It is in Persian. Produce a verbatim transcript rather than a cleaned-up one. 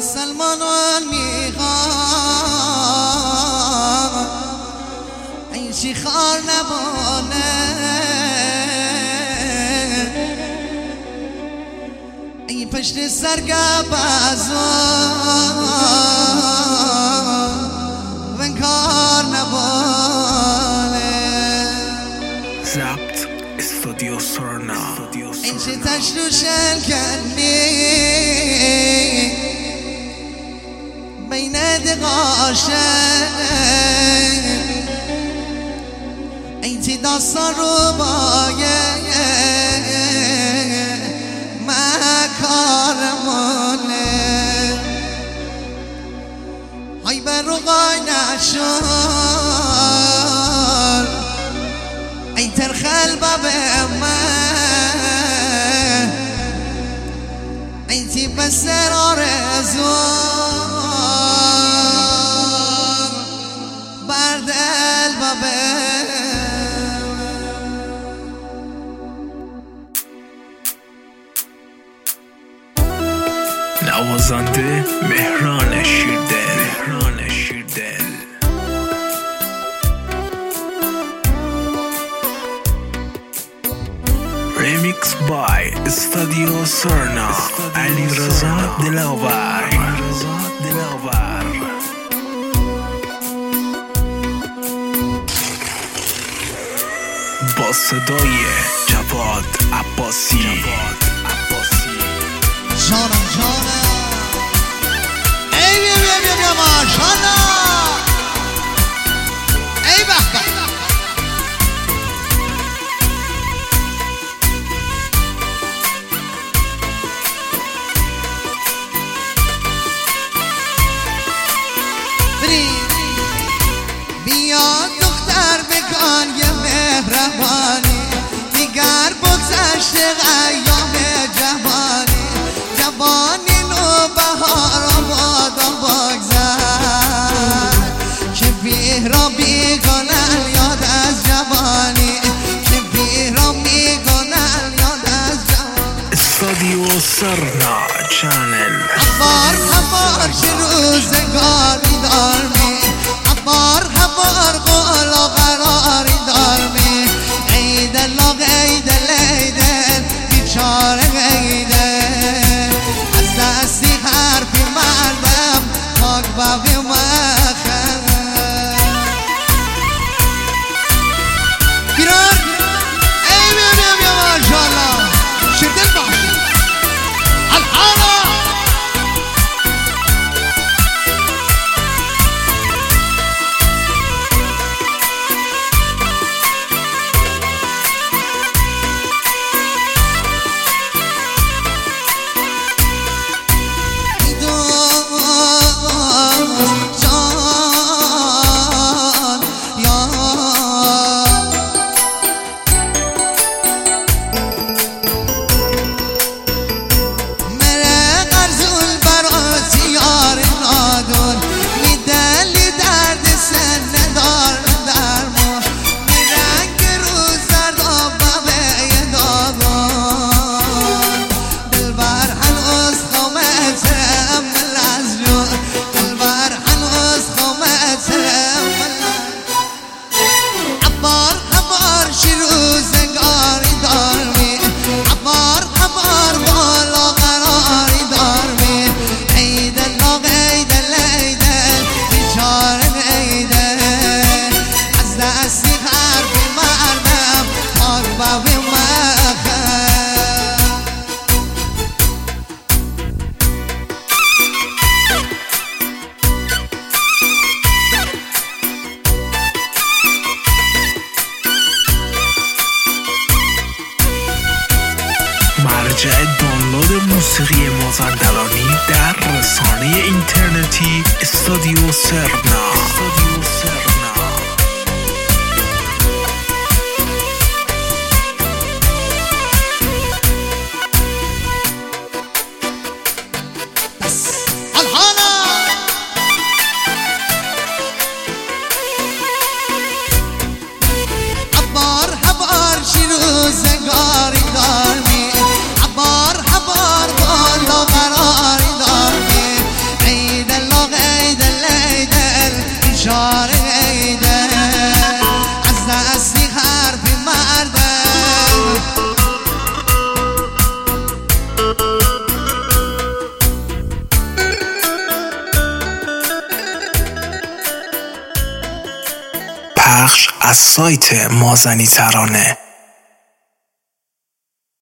سلمانان میخوام این چی خار نبانه این پشت سرگب ازان و کار نبانه ضبط استودیو سرنا این چی تشروشن کنی بین دقاشه این تی داستان رو بایه مکارمونه های بر روغای نشون این ترخل باب من این تی بسر آرزون نوازنده مهران شیردل مهران شیردل ریمیکس بای استودیو سرنا علیرضا دلاور علیرضا دلاور با صدای جواد عباسی جواد عباسی جانم جانم ای بیا بیا بیا بیا ماشاءالله ای به به بیا دختر بکن یه مهربانی دیگر بگذشت ایام جوانی جوانی نو بهار آباد بگذر که بیرا بیگانن یاد از جوانی که بیرا بیگانن یاد از جوانی استودیو سرنا چنل هبار هبار چه روزگاری دارمی هبار هبار قول و قراری دارمی ای دلاغ ای دل ای دل بیچاره ای دل از دستی حرفی مردم پاک باقی مخم بیران ای بیا بیا بیا ماشاءالله شیردل باش الحالا مرجع دانلود موسیقی مازندرانی در رسانه اینترنتی استودیو سرنا استودیو سرنا پخش از سایت مازنی ترانه.